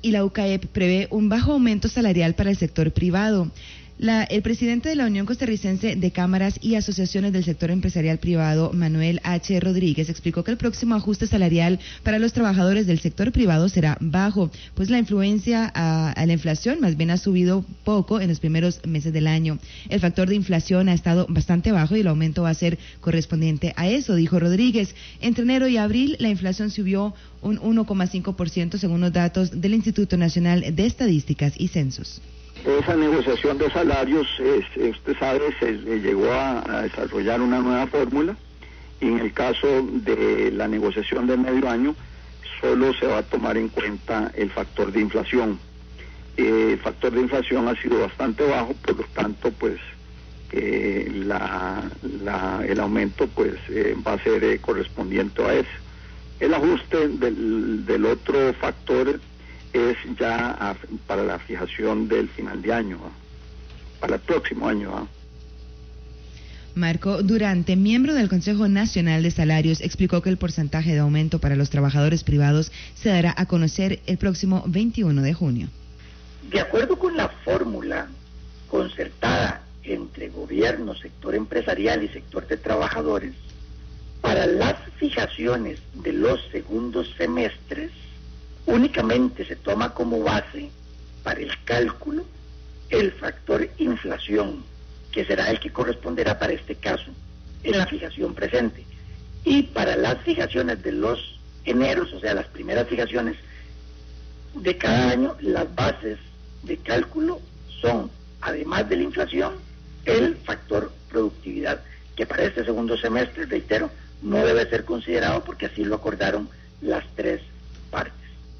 y la UCAEP prevé un bajo aumento salarial para el sector privado. El presidente de la Unión Costarricense de Cámaras y Asociaciones del Sector Empresarial Privado, Manuel H. Rodríguez, explicó que el próximo ajuste salarial para los trabajadores del sector privado será bajo, pues la influencia a la inflación más bien ha subido poco en los primeros meses del año. El factor de inflación ha estado bastante bajo y el aumento va a ser correspondiente a eso, dijo Rodríguez. Entre enero y abril, la inflación subió un 1,5% según los datos del Instituto Nacional de Estadísticas y Censos. Esa negociación de salarios, usted sabe, se llegó a desarrollar una nueva fórmula, y en el caso de la negociación de medio año solo se va a tomar en cuenta el factor de inflación. El factor de inflación ha sido bastante bajo, por lo tanto pues el aumento pues va a ser correspondiente a eso. El ajuste del otro factor es ya para la fijación del final de año, para el próximo año. Marco Durante, miembro del Consejo Nacional de Salarios, explicó que el porcentaje de aumento para los trabajadores privados se dará a conocer el próximo 21 de junio. De acuerdo con la fórmula concertada entre gobierno, sector empresarial y sector de trabajadores, para las fijaciones de los segundos semestres, únicamente se toma como base para el cálculo el factor inflación, que será el que corresponderá para este caso en la fijación presente. Y para las fijaciones de los eneros, o sea, las primeras fijaciones de cada año, las bases de cálculo son, además de la inflación, el factor productividad, que para este segundo semestre, reitero, no debe ser considerado porque así lo acordaron las tres partes.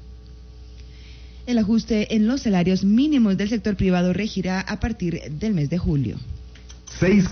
El ajuste en los salarios mínimos del sector privado regirá a partir del mes de julio.